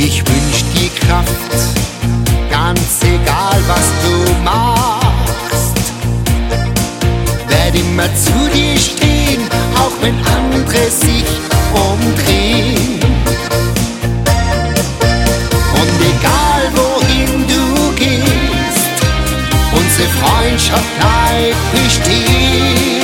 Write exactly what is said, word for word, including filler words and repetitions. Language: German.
Ich wünsch dir Kraft, ganz egal was du machst. Werd immer zu dir stehen, auch wenn andere sich umdrehen. Und egal wohin du gehst, unsere Freundschaft bleibt bestehen.